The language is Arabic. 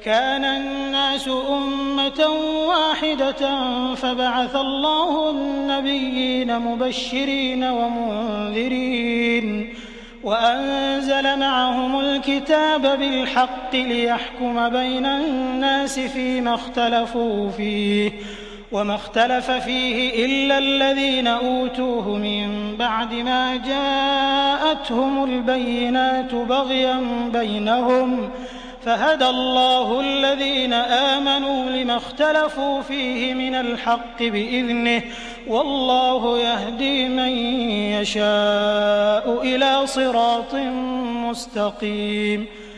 كان الناس أمة واحدة فبعث الله النبيين مبشرين ومنذرين وأنزل معهم الكتاب بالحق ليحكم بين الناس فيما اختلفوا فيه وما اختلف فيه إلا الذين أوتوه من بعد ما جاءتهم البينات بغيا بينهم فهدى الله الذين آمنوا لما اختلفوا فيه من الحق بإذنه والله يهدي من يشاء إلى صراط مستقيم